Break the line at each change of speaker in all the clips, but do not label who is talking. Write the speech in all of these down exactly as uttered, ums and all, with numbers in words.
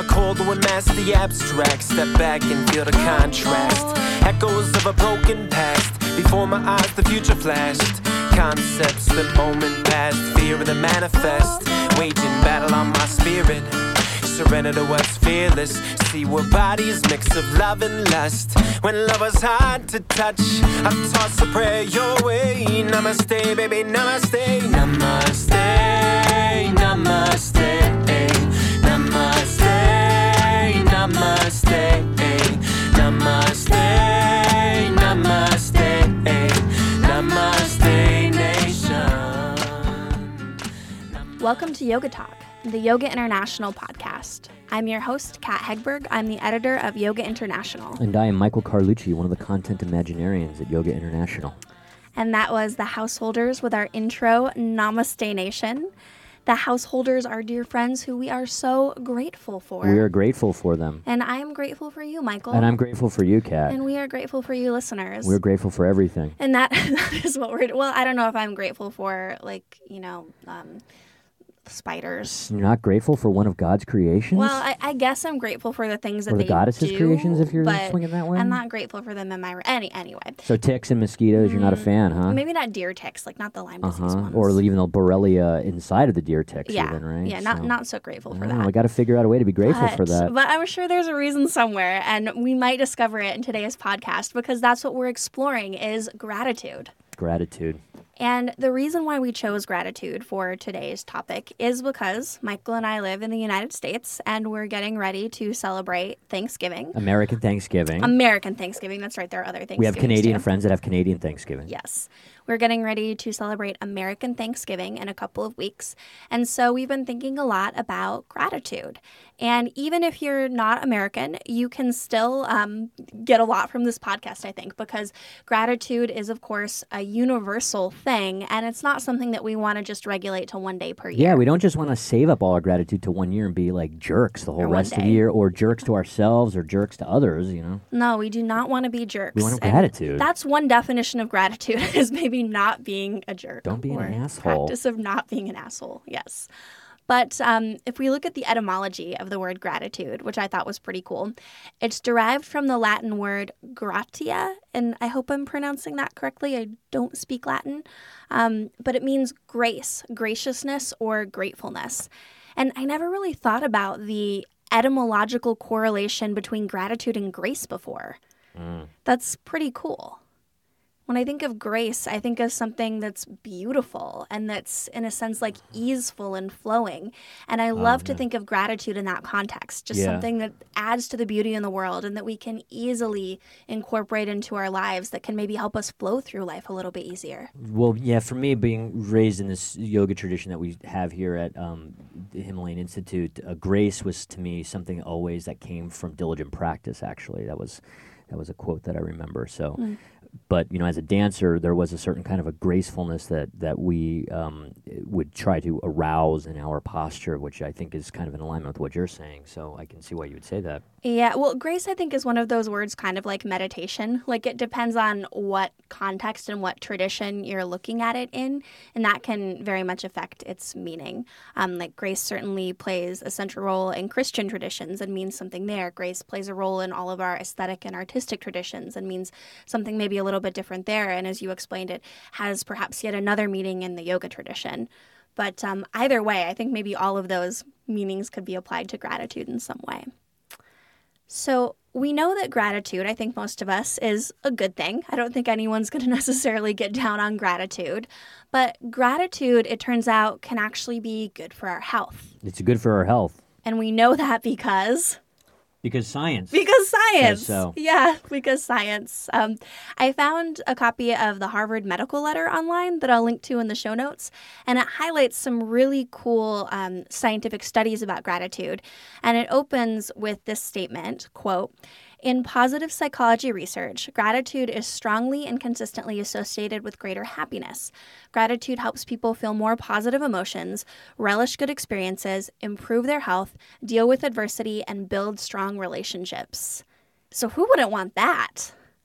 A cold one mask the abstract. Step back and feel the contrast. Echoes of a broken past. Before my eyes the future flashed. Concepts, the moment past. Fear of the manifest. Waging battle on my spirit. Surrender to what's fearless. See where bodies mix of love and lust. When love was hard to touch, I toss a prayer your way. Namaste, baby, namaste. Namaste, namaste. Namaste, namaste. Namaste, namaste. Namaste, nation.
Welcome to Yoga Talk, the Yoga International podcast. I'm your host, Kat Hegberg. I'm the editor of Yoga International.
And I am Michael Carlucci, one of the content imaginarians at Yoga International.
And that was the Householders with our intro, Namaste Nation. The Householders are dear friends who we are so grateful for.
We are grateful for them.
And I am grateful for you, Michael.
And I'm grateful for you, Kat.
And we are grateful for you, listeners.
We're grateful for everything.
And that, that is what we're... Well, I don't know if I'm grateful for, like, you know... Um, spiders.
You're not grateful for one of God's creations?
Well, I, I guess I'm grateful for the things that
or the
they
goddess's
do,
creations, if you're
but
swinging that way?
I'm not grateful for them in my... Any, anyway.
So ticks and mosquitoes, mm, you're not a fan, huh?
Maybe not deer ticks, like not the Lyme disease
uh-huh.
ones.
Or even the Borrelia inside of the deer ticks,
yeah.
even, right?
Yeah, not,
so,
not so grateful for
I
that.
know, we got to figure out a way to be grateful
but,
for that.
But I'm sure there's a reason somewhere, and we might discover it in today's podcast, because that's what we're exploring is gratitude.
Gratitude.
And the reason why we chose gratitude for today's topic is because Michael and I live in the United States, and we're getting ready to celebrate Thanksgiving.
American Thanksgiving.
American Thanksgiving. That's right. There are other Thanksgivings
We have Canadian
too.
friends that have Canadian Thanksgiving.
Yes. We're getting ready to celebrate American Thanksgiving in a couple of weeks. And so we've been thinking a lot about gratitude. And even if you're not American, you can still um, get a lot from this podcast, I think, because gratitude is, of course, a universal thing. And it's not something that we want to just regulate to one day per year.
Yeah, we don't just want to save up all our gratitude to one year and be like jerks the whole rest of the year, or jerks to ourselves or jerks to others, you know?
No, we do not want to be jerks.
We want
and
gratitude.
That's one definition of gratitude is maybe not being a jerk.
Don't be an
or
asshole.
Practice of not being an asshole, yes. But um, if we look at the etymology of the word gratitude, which I thought was pretty cool, it's derived from the Latin word gratia, and I hope I'm pronouncing that correctly. I don't speak Latin, um, but it means grace, graciousness, or gratefulness. And I never really thought about the etymological correlation between gratitude and grace before. Mm. That's pretty cool. When I think of grace, I think of something that's beautiful and that's, in a sense, like easeful and flowing. And I love oh, to yeah. think of gratitude in that context, just yeah. something that adds to the beauty in the world and that we can easily incorporate into our lives that can maybe help us flow through life a little bit easier.
Well, yeah, for me, being raised in this yoga tradition that we have here at um, the Himalayan Institute, uh, grace was to me something always that came from diligent practice, actually. That was, that was a quote that I remember. So. Mm. But, you know, as a dancer, there was a certain kind of a gracefulness that, that we um, would try to arouse in our posture, which I think is kind of in alignment with what you're saying. So I can see why you would say that.
Yeah, well, grace, I think, is one of those words kind of like meditation. Like, it depends on what context and what tradition you're looking at it in, and that can very much affect its meaning. Um, like, grace certainly plays a central role in Christian traditions and means something there. Grace plays a role in all of our aesthetic and artistic traditions and means something maybe a little bit different there, and as you explained it, has perhaps yet another meaning in the yoga tradition. But um, either way, I think maybe all of those meanings could be applied to gratitude in some way. So we know that gratitude, I think most of us, is a good thing. I don't think anyone's going to necessarily get down on gratitude. But gratitude, it turns out, can actually be good for our health.
It's good for our health.
And we know that because...
Because science.
Because science.
Says so.
Yeah, because science. Um, I found a copy of the Harvard Medical Letter online that I'll link to in the show notes, and it highlights some really cool um, scientific studies about gratitude. And it opens with this statement, quote, "In positive psychology research, gratitude is strongly and consistently associated with greater happiness. Gratitude helps people feel more positive emotions, relish good experiences, improve their health, deal with adversity, and build strong relationships." So who wouldn't want that?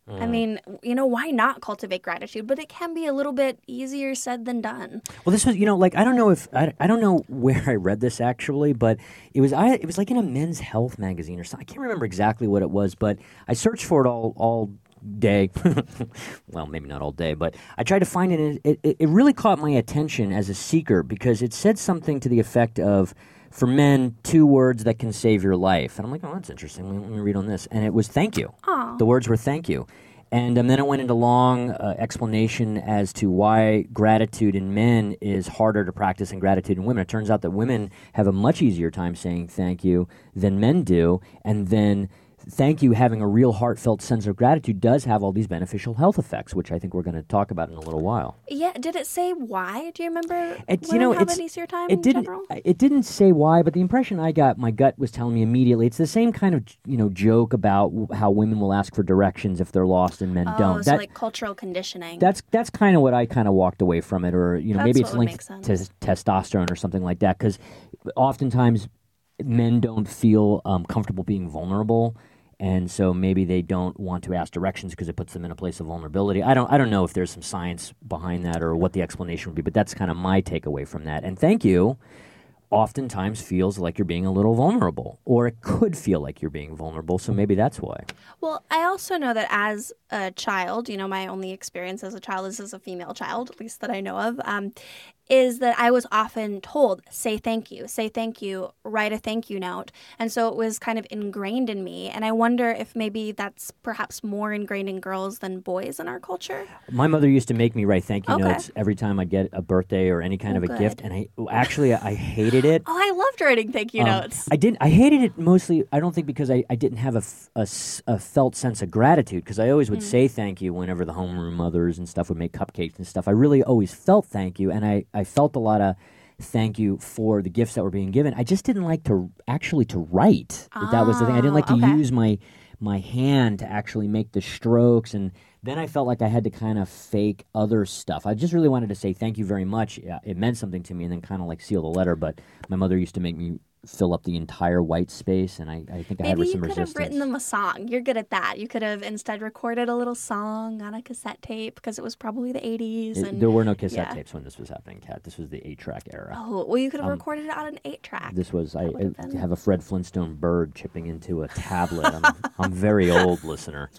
I mean, you know, why not cultivate gratitude? But it can be a little bit easier said than done.
Well, this was, you know, like I don't know if I, I don't know where I read this actually, but it was I it was like in a Men's Health magazine or something. I can't remember exactly what it was, but I searched for it all all day. Well, maybe not all day, but I tried to find it, and it, it. It really caught my attention as a seeker because it said something to the effect of, for men, two words that can save your life. And I'm like, oh, that's interesting. Let me, let me read on this. And it was thank you.
Aww.
The words were thank you. And um, then it went into long uh, explanation as to why gratitude in men is harder to practice than gratitude in women. It turns out that women have a much easier time saying thank you than men do. And then thank you, having a real heartfelt sense of gratitude, does have all these beneficial health effects, which I think we're going to talk about in a little while.
Yeah, did it say why? Do you remember
It,
women
you know,
have
it's,
an easier time
it
in
didn't.
general?
It didn't say why, but the impression I got, my gut was telling me immediately, it's the same kind of you know joke about w- how women will ask for directions if they're lost and men
Oh,
don't.
so
That-
like cultural conditioning.
That's that's kind of what I kind of walked away from it, or you know
That's
maybe
what
it's
would
linked
make
to
sense.
testosterone or something like that. Because oftentimes men don't feel um, comfortable being vulnerable, and so maybe they don't want to ask directions because it puts them in a place of vulnerability. I don't I don't know if there's some science behind that or what the explanation would be, but that's kind of my takeaway from that. And thank you oftentimes feels like you're being a little vulnerable, or it could feel like you're being vulnerable, so maybe that's why.
Well, I also know that as a child, you know, my only experience as a child is as a female child, at least that I know of, um, is that I was often told, say thank you, say thank you, write a thank you note. And so it was kind of ingrained in me. And I wonder if maybe that's perhaps more ingrained in girls than boys in our culture.
My mother used to make me write thank you
Okay.
notes every time I'd get a birthday or any kind
Oh,
of a
good.
gift, and I actually I hated it.
Oh, I loved writing thank you
Um,
notes.
I didn't. I hated it mostly. I don't think because I, I didn't have a, f- a s- a felt sense of gratitude, because I always would
Mm.
say thank you whenever the homeroom mothers and stuff would make cupcakes and stuff. I really always felt thank you, and I, I felt a lot of thank you for the gifts that were being given. I just didn't like to actually to write. That was the thing. I didn't like to
Oh, okay.
use my my hand to actually make the strokes, and then I felt like I had to kind of fake other stuff. I just really wanted to say thank you very much. Yeah, it meant something to me, and then kind of like seal the letter. But my mother used to make me fill up the entire white space, and I, I think I had
Maybe you
some
could
resistance.
have written them a song. You're good at that. You could have instead recorded a little song on a cassette tape because it was probably the eighties.
It-
and
there were no cassette
yeah.
tapes when this was happening, Kat. This was the eight-track era.
Oh, well, you could have
Um,
recorded it on an eight track.
This was I,
would've
I
been-
have a Fred Flintstone bird chipping into a tablet. I'm, I'm very old, listener.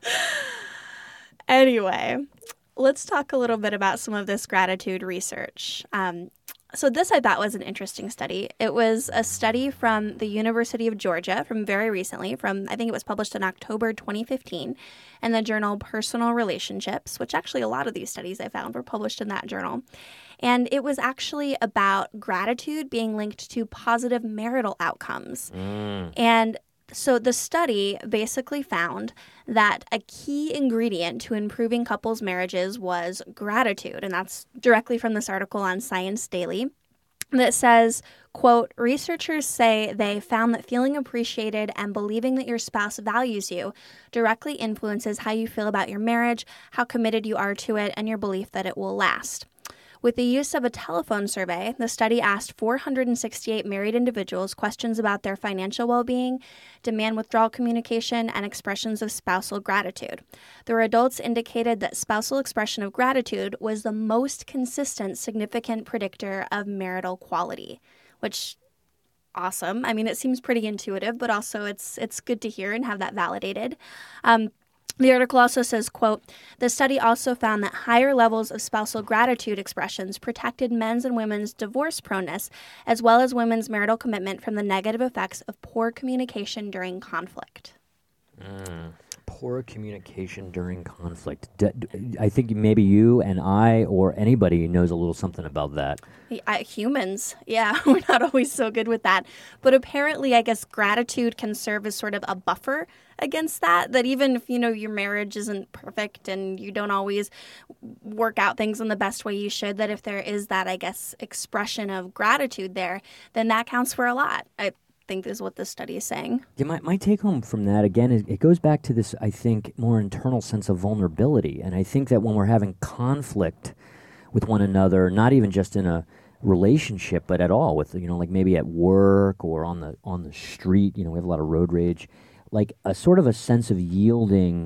Anyway, let's talk a little bit about some of this gratitude research. Um, so this I thought was an interesting study. It was a study from the University of Georgia from very recently, from I think it was published in October twenty fifteen, in the journal Personal Relationships, which actually a lot of these studies I found were published in that journal. And it was actually about gratitude being linked to positive marital outcomes. And so the study basically found that a key ingredient to improving couples' marriages was gratitude. And that's directly from this article on Science Daily that says, quote, researchers say they found that feeling appreciated and believing that your spouse values you directly influences how you feel about your marriage, how committed you are to it, and your belief that it will last. With the use of a telephone survey, the study asked four hundred sixty-eight married individuals questions about their financial well-being, demand withdrawal communication, and expressions of spousal gratitude. The adults indicated that spousal expression of gratitude was the most consistent, significant predictor of marital quality, which awesome. I mean, it seems pretty intuitive, but also it's it's good to hear and have that validated. Um, The article also says, quote, the study also found that higher levels of spousal gratitude expressions protected men's and women's divorce proneness, as well as women's marital commitment from the negative effects of poor communication during conflict.
Mm. Poor communication during conflict. D- d- I think maybe you and I or anybody knows a little something about that.
I, humans, yeah, we're not always so good with that. But apparently, I guess gratitude can serve as sort of a buffer against that, that even if, you know, your marriage isn't perfect and you don't always work out things in the best way you should, that if there is that, I guess, expression of gratitude there, then that counts for a lot. I think is what this study is saying.
Yeah, my, my take home from that, again, is it goes back to this, I think, more internal sense of vulnerability. And I think that when we're having conflict with one another, not even just in a relationship, but at all, with, you know, like maybe at work or on the on the street, you know, we have a lot of road rage, like a sort of a sense of yielding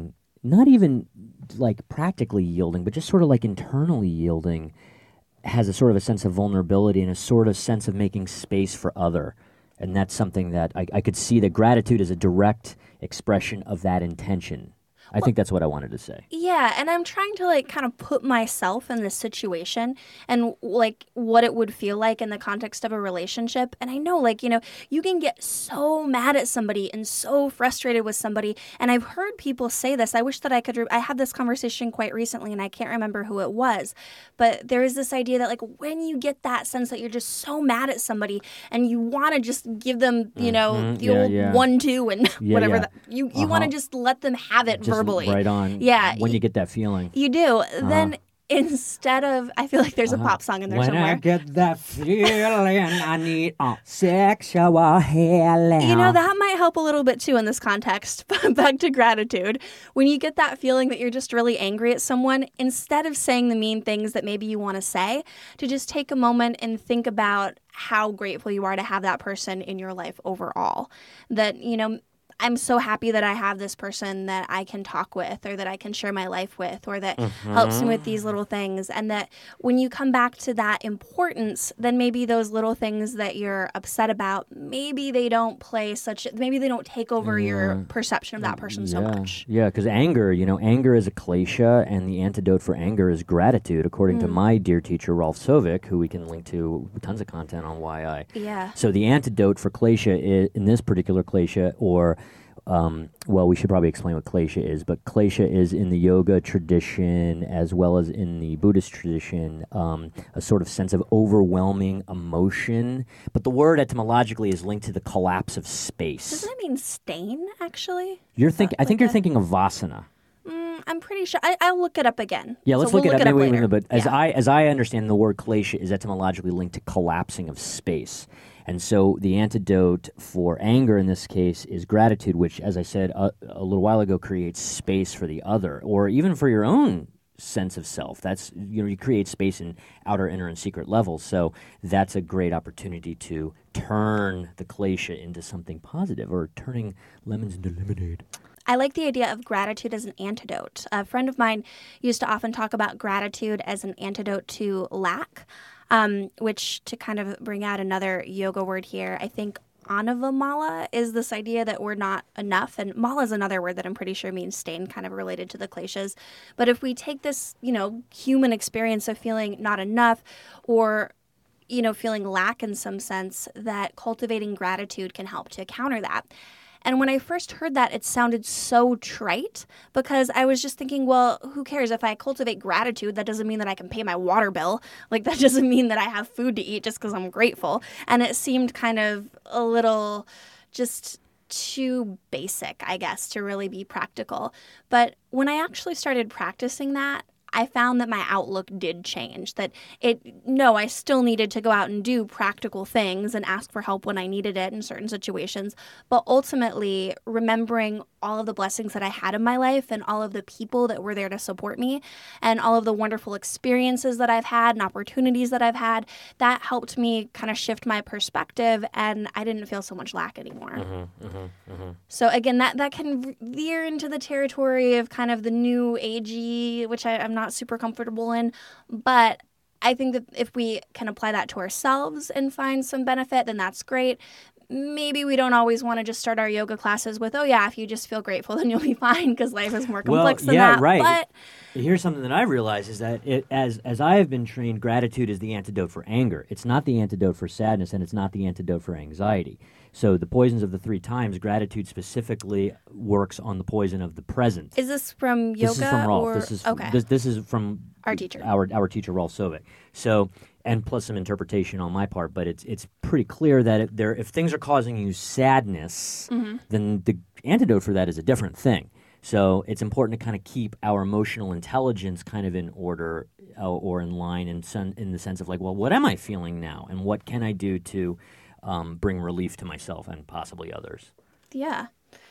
not even like practically yielding, but just sort of like internally yielding, has a sort of a sense of vulnerability and a sort of sense of making space for other. And that's something that I, I could see that gratitude is a direct expression of that intention. I think that's what I wanted to say.
Yeah, and I'm trying to like kind of put myself in this situation and like what it would feel like in the context of a relationship. And I know like, you know, you can get so mad at somebody and so frustrated with somebody. And I've heard people say this. I wish that I could, re- I had this conversation quite recently and I can't remember who it was. But there is this idea that like when you get that sense that you're just so mad at somebody and you want to just give them, you know,
Mhm.
the
Yeah,
old
yeah.
one, two and
Yeah,
whatever,
yeah.
that, you, you
Uh-huh.
want to just let them have it
Just
verbally.
right on.
Yeah.
When you get that feeling.
You do. Then instead of, I feel like there's a pop song in there
when
somewhere.
I get that feeling, I need a sexual healing.
You know, that might help a little bit too in this context. But back to gratitude. When you get that feeling that you're just really angry at someone, instead of saying the mean things that maybe you want to say, to just take a moment and think about how grateful you are to have that person in your life overall. That, you know, I'm so happy that I have this person that I can talk with or that I can share my life with or that
Mm-hmm.
helps me with these little things. And that when you come back to that importance, then maybe those little things that you're upset about, maybe they don't play such, maybe they don't take over your perception of that person so
yeah.
much.
Yeah, because anger, you know, anger is a klesha, and the antidote for anger is gratitude, according
Mm.
to my dear teacher, Rolf Sovic, who we can link to tons of content on Y I.
Yeah.
So the antidote for klesha is, in this particular klesha, or Um, well, we should probably explain what klesha is, but klesha is in the yoga tradition as well as in the Buddhist tradition, um, a sort of sense of overwhelming emotion. But the word etymologically is linked to the collapse of space.
Doesn't that mean stain, actually?
You're think, I think
like
you're
a-
thinking of vasana.
Mm, I'm pretty sure. I, I'll look it up again.
Yeah,
So
let's
we'll
look, it up. Maybe we
later.
can- But as
Yeah.
I as I understand, the word klesha is etymologically linked to collapsing of space. And so the antidote for anger in this case is gratitude, which, as I said a, a little while ago, creates space for the other, or even for your own sense of self. That's, you know, you create space in outer, inner, and secret levels. So that's a great opportunity to turn the klesha into something positive, or turning lemons into lemonade.
I like the idea of gratitude as an antidote. A friend of mine used to often talk about gratitude as an antidote to lack, um, which, to kind of bring out another yoga word here, I think anavamala is this idea that we're not enough. And mala is another word that I'm pretty sure means stain, kind of related to the kleshas. But if we take this, you know, human experience of feeling not enough, or you know, feeling lack in some sense, that cultivating gratitude can help to counter that. And when I first heard that, it sounded so trite, because I was just thinking, well, who cares? If I cultivate gratitude, that doesn't mean that I can pay my water bill. Like, that doesn't mean that I have food to eat just because I'm grateful. And it seemed kind of a little just too basic, I guess, to really be practical. But when I actually started practicing that, I found that my outlook did change. That it, no, I still needed to go out and do practical things and ask for help when I needed it in certain situations. But ultimately, remembering all of the blessings that I had in my life and all of the people that were there to support me and all of the wonderful experiences that I've had and opportunities that I've had, that helped me kind of shift my perspective, and I didn't feel so much lack anymore.
Mm-hmm, mm-hmm, mm-hmm.
So again, that, that can veer into the territory of kind of the new agey, which I, I'm not super comfortable in. But I think that if we can apply that to ourselves and find some benefit, then that's great. Maybe we don't always want to just start our yoga classes with, oh yeah, if you just feel grateful, then you'll be fine, because life is more complex
well,
than
yeah,
that.
right.
But
here's something that I realize is that it, as as I have been trained, gratitude is the antidote for anger. It's not the antidote for sadness, and it's not the antidote for anxiety. So the poisons of the three times, gratitude specifically works on the poison of the present.
is this from yoga?
This is from Rolf.
Or,
This is
okay.
this, this is from
Our teacher.
our our teacher Rolf Sovic. So, and plus some interpretation on my part, but it's it's pretty clear that if there if things are causing you sadness,
Mm-hmm.
then the antidote for that is a different thing. So it's important to kind of keep our emotional intelligence kind of in order, uh, or in line, in sen- in the sense of like, well, what am I feeling now, and what can I do to um, bring relief to myself and possibly others.
Yeah.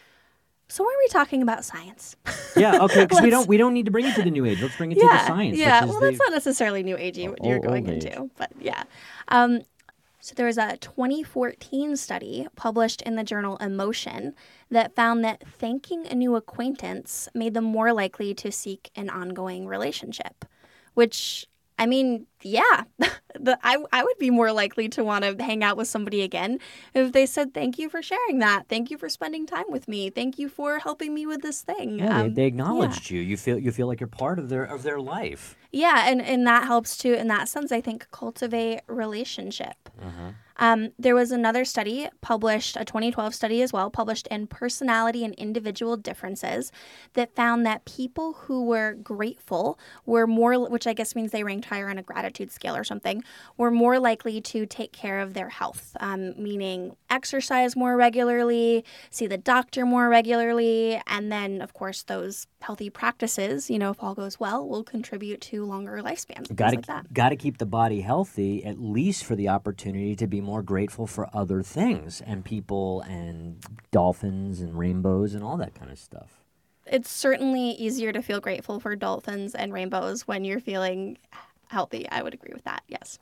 So why are we talking about science?
Yeah, okay, because we
Let's-
don't we don't need to bring it to the new age. Let's bring it to
yeah,
the science.
yeah.
which is
Well,
the,
that's not necessarily new agey what
O-
you're
old
going
age.
into, but yeah. Um, So there was a twenty fourteen study published in the journal Emotion that found that thanking a new acquaintance made them more likely to seek an ongoing relationship, which, I mean, yeah, the, I, I would be more likely to want to hang out with somebody again if they said, thank you for sharing that. Thank you for spending time with me. Thank you for helping me with this thing.
Yeah,
um,
they, they acknowledged
yeah.
you. You feel you feel like you're part of their of their life.
Yeah, and, and that helps to, in that sense, I think, cultivate relationship.
Mm-hmm.
Um, there was another study published, a twenty twelve study as well, published in Personality and Individual Differences that found that people who were grateful were more, which I guess means they ranked higher on a gratitude scale or something, were more likely to take care of their health, um, meaning exercise more regularly, see the doctor more regularly, and then, of course, those healthy practices, you know, if all goes well, will contribute to longer lifespans.
Got to
like that.
got to keep the body healthy, at least for the opportunity to be more grateful for other things and people and dolphins and rainbows and all that kind of stuff.
It's certainly easier to feel grateful for dolphins and rainbows when you're feeling healthy. I would agree with that, yes.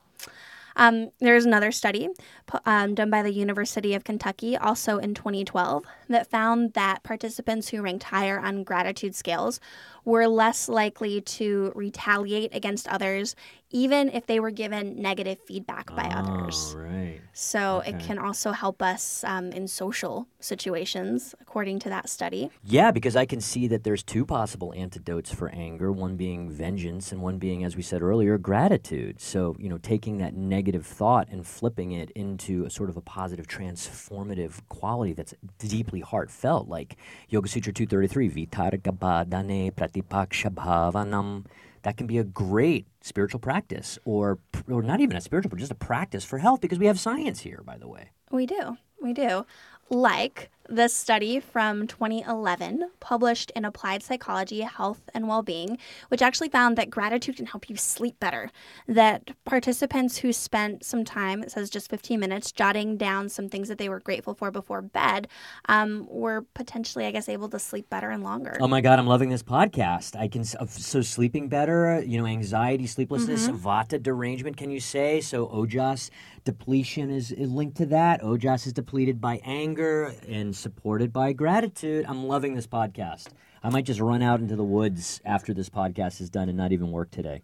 Um, there's another study um, done by the University of Kentucky, also in twenty twelve, that found that participants who ranked higher on gratitude scales were less likely to retaliate against others, even if they were given negative feedback by
oh,
others.
Right.
So
okay.
it can also help us um, in social situations, according to that study.
Yeah, because I can see that there's two possible antidotes for anger, one being vengeance and one being, as we said earlier, gratitude. So, you know, taking that negative thought and flipping it into a sort of a positive, transformative quality that's deeply heartfelt, like Yoga Sutra two thirty-three, Vitargabhadane Pratipakshabhavanam. That can be a great spiritual practice, or or not even a spiritual, but just a practice for health, because we have science here, by the way.
We do. We do. Like this study from twenty eleven, published in Applied Psychology, Health and Wellbeing, which actually found that gratitude can help you sleep better. That participants who spent some time, it says just fifteen minutes, jotting down some things that they were grateful for before bed, um, were potentially, I guess, able to sleep better and longer.
Oh my God, I'm loving this podcast. I can so sleeping better, you know, anxiety, sleeplessness, mm-hmm. Vata derangement, can you say? So Ojas depletion is linked to that. Ojas is depleted by anger and supported by gratitude. I'm loving this podcast. I might just run out into the woods after this podcast is done and not even work today.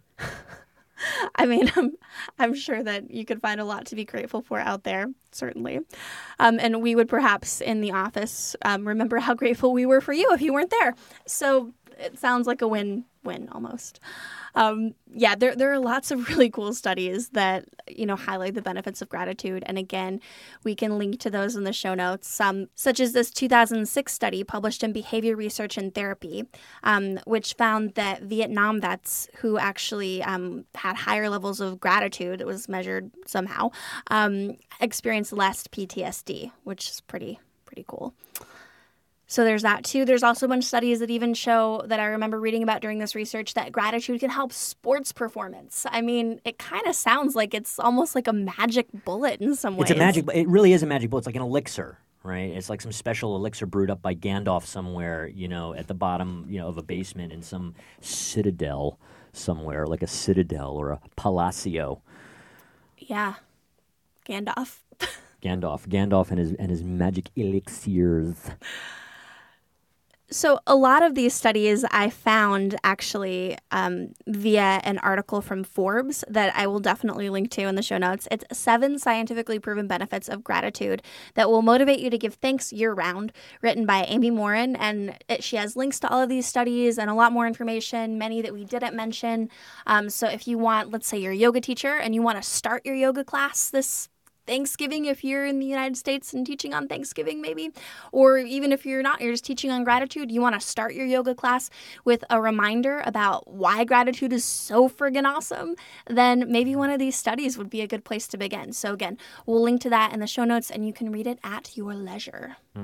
I mean, I'm, I'm sure that you could find a lot to be grateful for out there, certainly. Um, and we would perhaps in the office um, remember how grateful we were for you if you weren't there. So it sounds like a win-win almost. Um, yeah, there there are lots of really cool studies that, you know, highlight the benefits of gratitude. And again, we can link to those in the show notes, um, such as this two thousand six study published in Behavior Research and Therapy, um, which found that Vietnam vets who actually um, had higher levels of gratitude, it was measured somehow, um, experienced less P T S D, which is pretty, pretty cool. So there's that too. There's also a bunch of studies that even show, that I remember reading about during this research, that gratitude can help sports performance. I mean, it kind of sounds like it's almost like a magic bullet in some ways.
It's a magic, it really is a magic bullet. It's like an elixir, right? It's like some special elixir brewed up by Gandalf somewhere, you know, at the bottom, you know, of a basement in some citadel somewhere, like a citadel or a palacio.
Yeah, Gandalf.
Gandalf, Gandalf and his and his magic elixirs.
So a lot of these studies I found actually um, via an article from Forbes that I will definitely link to in the show notes. It's seven scientifically proven benefits of gratitude that will motivate you to give thanks year-round, written by Amy Morin. And it, she has links to all of these studies and a lot more information, many that we didn't mention. Um, so if you want, let's say you're a yoga teacher and you want to start your yoga class this Thanksgiving, if you're in the United States and teaching on Thanksgiving maybe, or even if you're not, you're just teaching on gratitude, you want to start your yoga class with a reminder about why gratitude is so friggin' awesome, then maybe one of these studies would be a good place to begin. So again, we'll link to that in the show notes and you can read it at your leisure.
Mm.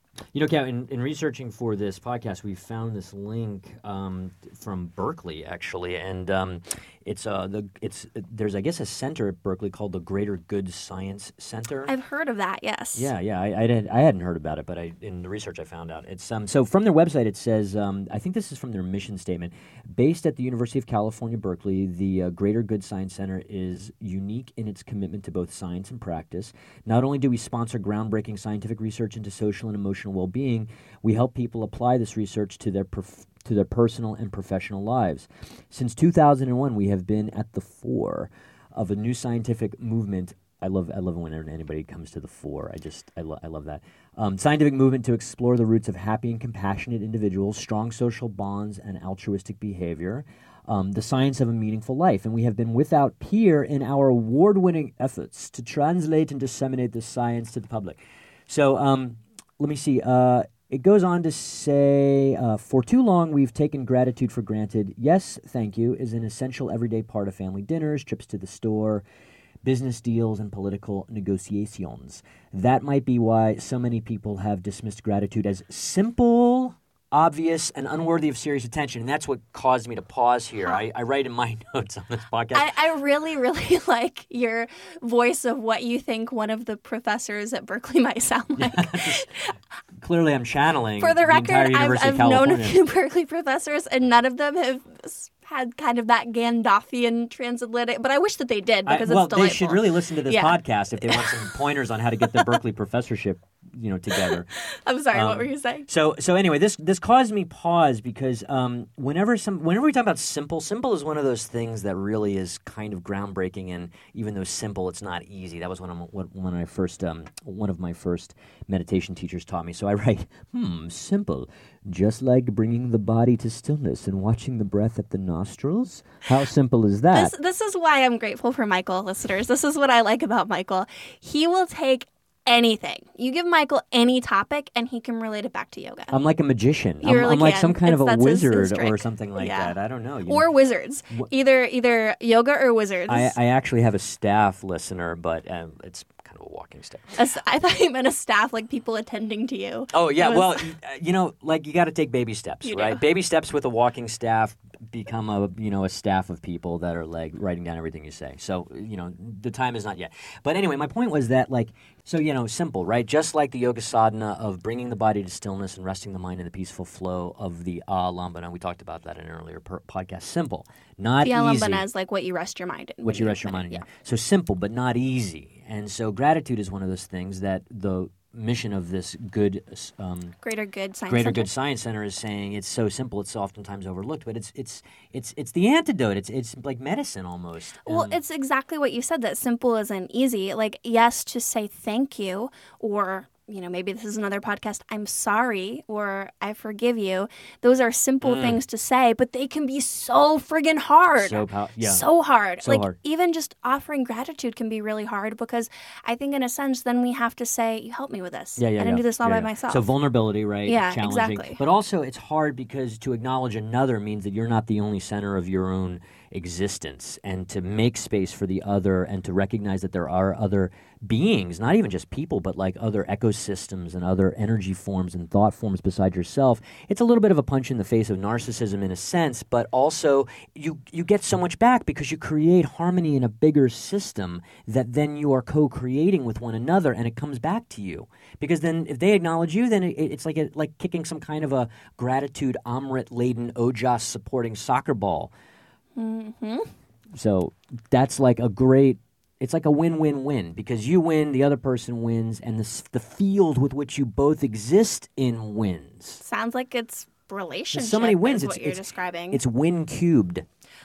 You know, Kat, in, in researching for this podcast, we found this link um, from Berkeley, actually, and um, it's uh, the it's there's I guess a center at Berkeley called the Greater Good Science Center.
I've heard of that. Yes.
Yeah, yeah, I I, did, I hadn't heard about it, but I in the research I found out it's um so from their website it says um, I think this is from their mission statement. Based at the University of California, Berkeley, the uh, Greater Good Science Center is unique in its commitment to both science and practice. Not only do we sponsor groundbreaking scientific research into social and emotional well-being, we help people apply this research to their prof- to their personal and professional lives. Since two thousand one, we have been at the fore of a new scientific movement. I love I love it when anybody comes to the fore. I just I, lo- I love that. Um, scientific movement to explore the roots of happy and compassionate individuals, strong social bonds, and altruistic behavior. Um, the science of a meaningful life. And we have been without peer in our award-winning efforts to translate and disseminate this science to the public. So um, let me see. Uh, it goes on to say, uh, for too long we've taken gratitude for granted. Yes, thank you is an essential everyday part of family dinners, trips to the store, business deals, and political negotiations. That might be why so many people have dismissed gratitude as simple, obvious, and unworthy of serious attention. And that's what caused me to pause here.
Huh.
I, I write in my notes on this podcast.
I, I really, really like your voice of what you think one of the professors at Berkeley might sound like.
Clearly, I'm channeling
For the record,
entire
I've,
University
I've
of California.
known a few Berkeley professors, and none of them have s- had kind of that Gandalfian transatlantic. But I wish that they did because
I, well,
it's delightful.
they should really listen to this
Yeah.
podcast if they want some pointers on how to get the Berkeley professorship, you know, together.
I'm sorry,
Um,
what were you saying?
So, so anyway, this this caused me pause because um, whenever some whenever we talk about simple, simple is one of those things that really is kind of groundbreaking. And even though simple, it's not easy. That was one of my, when I first um, one of my first meditation teachers taught me. So I write, hmm, simple, just like bringing the body to stillness and watching the breath at the nostrils. How simple is that?
This, this is why I'm grateful for Michael, listeners. This is what I like about Michael. He will take anything. You give Michael any topic, and he can relate it back to yoga.
I'm like a magician.
He
I'm,
really
I'm like
can.
some kind
It's-
of a
that's his- his
wizard or
trick.
something like
Yeah.
that. I don't know. you
Or
know.
wizards.
Wh-
Either either yoga or wizards.
I, I actually have a staff listener, but um, it's kind of a walking stick.
A s- I thought you meant a staff, like people attending to you.
Oh yeah,
It was-
well, y- uh, you know, like you got to take baby steps,
You
right?
do.
Baby steps with a walking staff become a you know a staff of people that are like writing down everything you say. So you know the time is not yet. But anyway, my point was that like so you know simple, right? Just like the yoga sadhana of bringing the body to stillness and resting the mind in the peaceful flow of the alambana. We talked about that in an earlier per- podcast. Simple, not
the
easy.
alambana is like what you rest your mind in.
What
when
you rest your mind in.
Yeah.
Yeah. So simple, but not easy. And so gratitude is one of those things that the mission of this good um,
Greater Good Science
Greater
Center.
Good Science Center is saying it's so simple, it's oftentimes overlooked, but it's it's it's it's the antidote. It's it's like medicine almost.
Well,
Um,
it's exactly what you said, that simple isn't easy. Like, yes, to say thank you, or, you know, maybe this is another podcast, I'm sorry, or I forgive you. Those are simple
Mm.
things to say, but they can be so friggin' hard.
so pow- yeah.
So hard.
So
like,
hard.
even just offering gratitude can be really hard because I think, in a sense, then we have to say, you help me with this.
Yeah, yeah,
I didn't
yeah.
do this all
Yeah,
by
yeah.
myself.
So vulnerability, right?
Yeah,
Challenging.
exactly.
But also it's hard because to acknowledge another means that you're not the only center of your own existence, and to make space for the other and to recognize that there are other beings, not even just people, but like other ecosystems and other energy forms and thought forms beside yourself. It's a little bit of a punch in the face of narcissism in a sense, but also you you get so much back because you create harmony in a bigger system that then you are co-creating with one another, and it comes back to you. Because then if they acknowledge you, then it, it's like a, like kicking some kind of a gratitude Amrit-laden Ojas supporting soccer ball.
Mm-hmm.
So that's like a great, it's like a win-win-win because you win, the other person wins, and the, s- the field with which you both exist in wins.
Sounds like it's relationship.
There's so many wins.
Is
It's,
what you're
it's,
describing.
it's win cubed.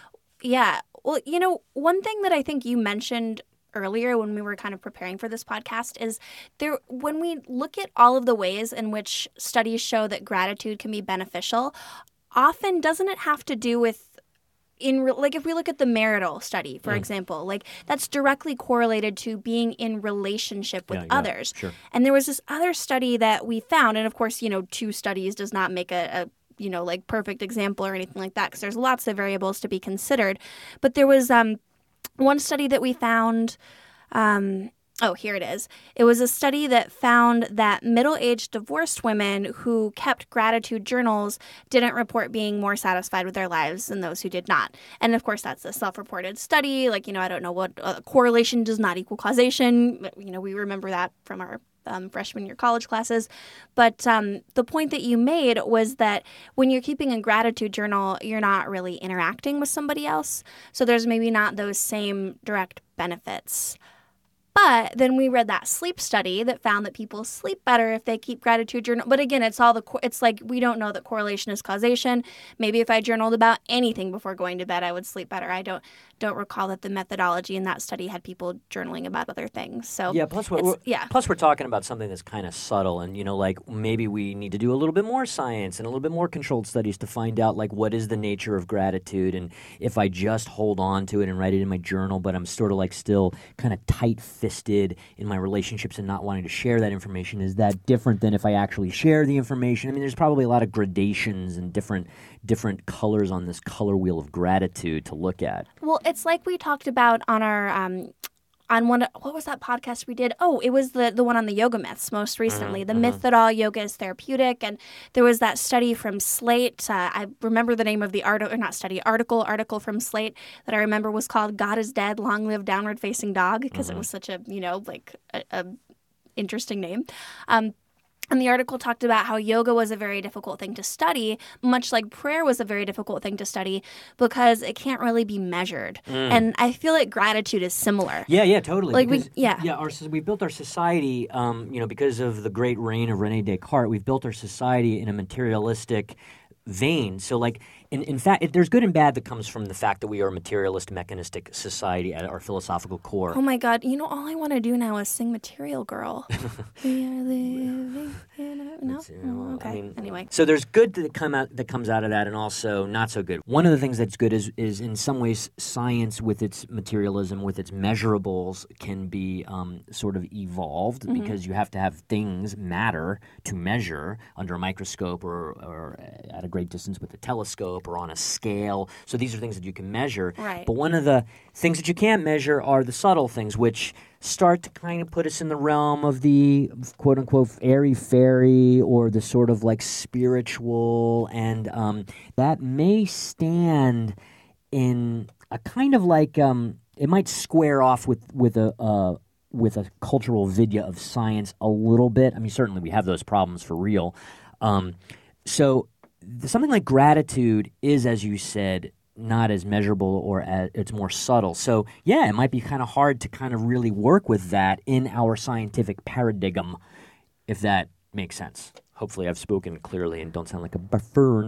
Yeah. Well, you know, one thing that I think you mentioned earlier when we were kind of preparing for this podcast is there when we look at all of the ways in which studies show that gratitude can be beneficial, often doesn't it have to do with in re- like if we look at the marital study, for
Mm.
example, like that's directly correlated to being in relationship with
Yeah, yeah,
others.
sure.
And there was this other study that we found, and of course, you know, two studies does not make a, a you know, like perfect example or anything like that because there's lots of variables to be considered. But there was um, one study that we found um, Oh, here it is. It was a study that found that middle-aged divorced women who kept gratitude journals didn't report being more satisfied with their lives than those who did not. And of course, that's a self-reported study. Like, you know, I don't know what uh, correlation does not equal causation. You know, we remember that from our um, freshman year college classes. But um, the point that you made was that when you're keeping a gratitude journal, you're not really interacting with somebody else. So there's maybe not those same direct benefits. But then we read that sleep study that found that people sleep better if they keep gratitude journal. But again, it's all the it's like we don't know that correlation is causation. Maybe if I journaled about anything before going to bed, I would sleep better. I don't don't recall that the methodology in that study had people journaling about other things. So
yeah, plus we're, we're
yeah.
plus we're talking about something that's kind of subtle, and you know, like maybe we need to do a little bit more science and a little bit more controlled studies to find out like what is the nature of gratitude, and if I just hold on to it and write it in my journal, but I'm sort of like still kind of tight-fisted in my relationships and not wanting to share that information, is that different than if I actually share the information? I mean, there's probably a lot of gradations and different different colors on this color wheel of gratitude to look at.
Well, it's like we talked about on our um, on one. What was that podcast we did? Oh, it was the the one on the yoga myths most recently.
Mm-hmm,
the
mm-hmm.
myth that all yoga is therapeutic, and there was that study from Slate. Uh, I remember the name of the article, or not study, article, article from Slate that I remember was called "God is Dead, Long Live Downward Facing Dog" because
mm-hmm.
it was such a you know like a, a interesting name. Um, And the article talked about how yoga was a very difficult thing to study, much like prayer was a very difficult thing to study because it can't really be measured. Mm. And I feel like gratitude is similar.
Yeah, yeah, totally.
Like
because,
we, yeah,
yeah. Our, we built our society, um, you know, because of the great reign of Rene Descartes. We've built our society in a materialistic vein. So, like, in, in fact, it, there's good and bad that comes from the fact that we are a materialist, mechanistic society at our philosophical core.
Oh my God! You know, all I want to do now is sing "Material Girl." We are living in a no. Oh, okay. I mean, anyway,
so there's good that come out that comes out of that, and also not so good. One of the things that's good is is in some ways science, with its materialism, with its measurables, can be um, sort of evolved mm-hmm. because you have to have things matter to measure under a microscope or or at a great distance with a telescope or on a scale. So these are things that you can measure.
Right.
But one of the things that you can't measure are the subtle things, which start to kind of put us in the realm of the quote-unquote airy-fairy or the sort of like spiritual, and um, that may stand in a kind of like um, it might square off with with a uh, with a cultural vidya of science a little bit. I mean, certainly we have those problems for real. Um, so something like gratitude is, as you said, not as measurable, or as, it's more subtle. So, yeah, it might be kind of hard to kind of really work with that in our scientific paradigm, if that makes sense. Hopefully I've spoken clearly and don't sound like a buffoon.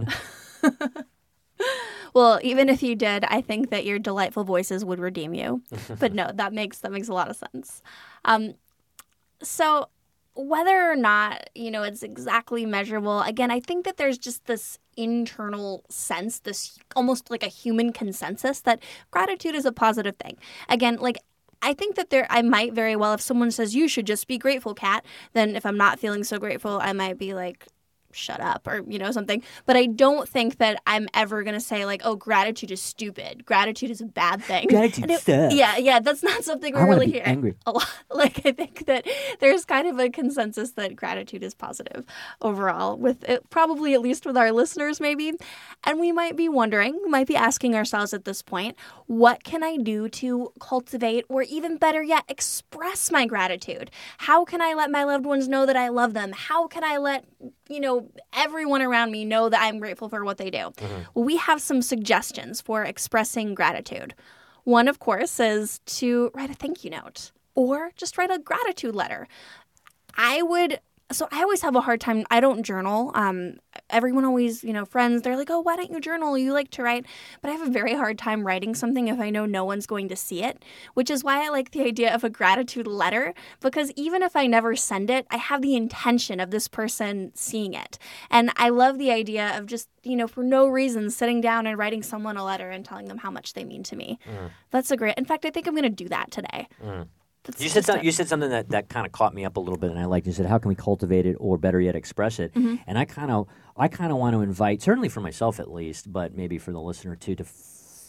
Well, even if you did, I think that your delightful voices would redeem you. But no, that makes that makes a lot of sense. Um, so whether or not, you know, it's exactly measurable, again, I think that there's just this internal sense, this almost like a human consensus that gratitude is a positive thing. Again, like, I think that there, I might very well, if someone says, you should just be grateful, Kat, then if I'm not feeling so grateful, I might be like, shut up, or, you know, something. But I don't think that I'm ever going to say, like, oh, gratitude is stupid. Gratitude is a bad thing.
Gratitude sucks.
Yeah, yeah, that's not something we
I
really
be
hear
angry.
a lot. Like, I think that there's kind of a consensus that gratitude is positive overall, with it, probably at least with our listeners, maybe. And we might be wondering, might be asking ourselves at this point, what can I do to cultivate, or even better yet, express my gratitude? How can I let my loved ones know that I love them? How can I let, you know, everyone around me know that I'm grateful for what they do? Mm-hmm. Well, we have some suggestions for expressing gratitude. One, of course, is to write a thank you note or just write a gratitude letter. I would... So I always have a hard time. I don't journal. Um, everyone always, you know, friends, they're like, oh, why don't you journal? You like to write. But I have a very hard time writing something if I know no one's going to see it, which is why I like the idea of a gratitude letter, because even if I never send it, I have the intention of this person seeing it. And I love the idea of just, you know, for no reason, sitting down and writing someone a letter and telling them how much they mean to me. Mm. That's a great, in fact, I think I'm going to do that today. Mm.
That's you said some, you said something that, that kind of caught me up a little bit, and I liked it. You said, "How can we cultivate it, or better yet, express it?" Mm-hmm. And I kind of, I kind of want to invite, certainly for myself at least, but maybe for the listener too, to f-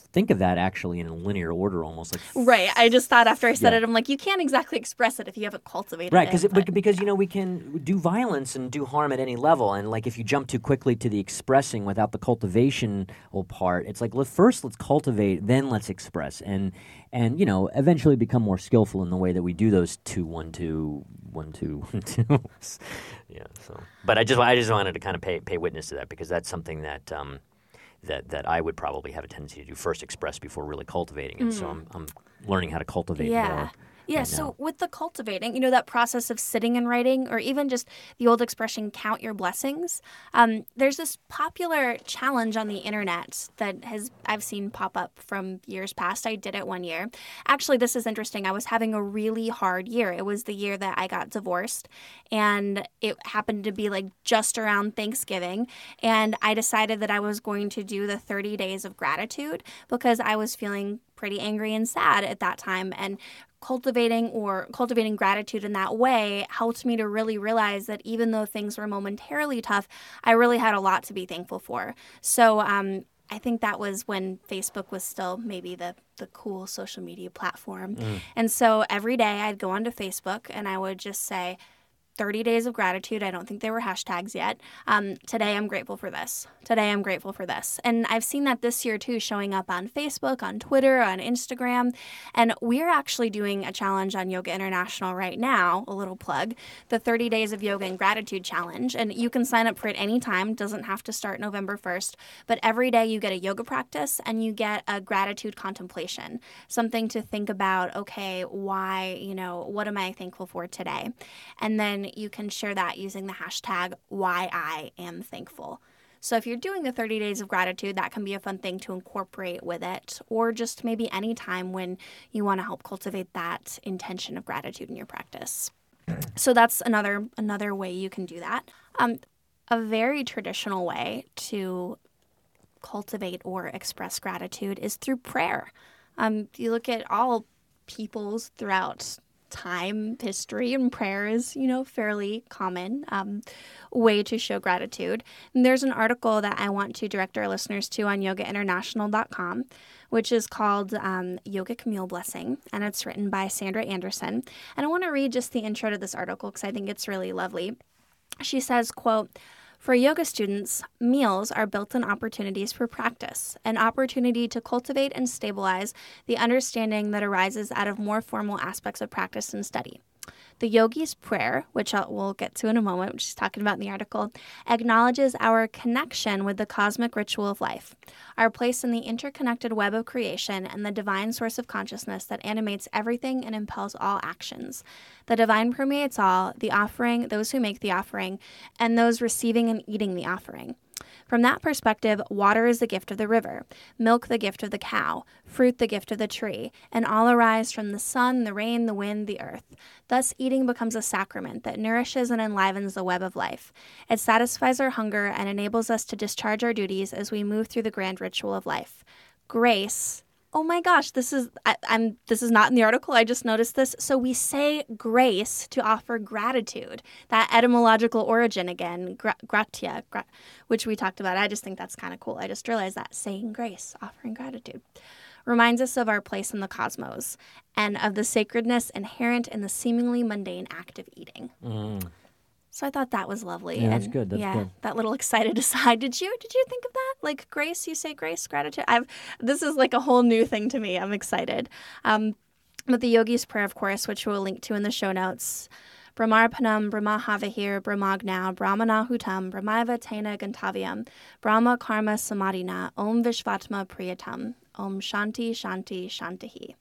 think of that actually in a linear order, almost like
Right. I just thought after I said
Yeah.
it, I'm like, you can't exactly express it if you haven't cultivated
right,
it.
because
but-
because you know we can do violence and do harm at any level, and like if you jump too quickly to the expressing without the cultivation part, it's like let first let's cultivate, then let's express, and and you know eventually become more skillful in the way that we do those two one two one two one two. Yeah. So, but I just I just wanted to kind of pay pay witness to that because that's something that. Um, That, that I would probably have a tendency to do first express before really cultivating it. So I'm, I'm learning how to cultivate
Yeah.
more.
Yeah,
right
so
now.
with the cultivating, you know, that process of sitting and writing, or even just the old expression, count your blessings, um, there's this popular challenge on the internet that has I've seen pop up from years past. I did it one year. Actually, this is interesting. I was having a really hard year. It was the year that I got divorced, and it happened to be like just around Thanksgiving, and I decided that I was going to do the thirty days of gratitude because I was feeling pretty angry and sad at that time, and cultivating or cultivating gratitude in that way helped me to really realize that even though things were momentarily tough, I really had a lot to be thankful for. So um, I think that was when Facebook was still maybe the, the cool social media platform.
Mm.
And so every day I'd go onto Facebook and I would just say, thirty days of gratitude. I don't think there were hashtags yet. Um, today I'm grateful for this. Today I'm grateful for this. And I've seen that this year too, showing up on Facebook, on Twitter, on Instagram. And we're actually doing a challenge on Yoga International right now, a little plug, the thirty days of yoga and gratitude challenge. And you can sign up for it anytime. Doesn't have to start November first. But every day you get a yoga practice and you get a gratitude contemplation, something to think about, okay, why, you know, what am I thankful for today? And then you can share that using the hashtag why I am thankful. So if you're doing the thirty days of gratitude, that can be a fun thing to incorporate with it, or just maybe any time when you want to help cultivate that intention of gratitude in your practice. So that's another another way you can do that. Um, a very traditional way to cultivate or express gratitude is through prayer. Um, you look at all peoples throughout time, history, and prayer is, you know, fairly common um, way to show gratitude. And there's an article that I want to direct our listeners to on yoga international dot com, which is called um, Yogic Meal Blessing, and it's written by Sandra Anderson. And I want to read just the intro to this article because I think it's really lovely. She says, quote, "For yoga students, meals are built-in opportunities for practice, an opportunity to cultivate and stabilize the understanding that arises out of more formal aspects of practice and study. The yogi's prayer, which I'll, we'll get to in a moment, which she's talking about in the article, acknowledges our connection with the cosmic ritual of life, our place in the interconnected web of creation and the divine source of consciousness that animates everything and impels all actions. The divine permeates all, the offering, those who make the offering, and those receiving and eating the offering. From that perspective, water is the gift of the river, milk the gift of the cow, fruit the gift of the tree, and all arise from the sun, the rain, the wind, the earth. Thus, eating becomes a sacrament that nourishes and enlivens the web of life. It satisfies our hunger and enables us to discharge our duties as we move through the grand ritual of life. Grace." Oh my gosh, this is I, I'm this is not in the article. I just noticed this. So we say grace to offer gratitude. That etymological origin again, gra- gratia, gra- which we talked about. I just think that's kind of cool. I just realized that saying grace, offering gratitude, reminds us of our place in the cosmos and of the sacredness inherent in the seemingly mundane act of eating.
Mm.
So I thought that was lovely.
Yeah, that's
and
good, that's
yeah,
good.
that little excited aside. Did you did you think of that? Like grace, you say grace, gratitude. I've this is like a whole new thing to me. I'm excited. Um, but the yogi's prayer, of course, which we'll link to in the show notes. Brahmarpanam, Brahmahavahir, Brahmagna, Brahmanahutam, Brahmaiva Tena Gantavyam, Brahma Karma Samadhina, Om Vishvatma Priyatam, Om Shanti Shanti Shantihi.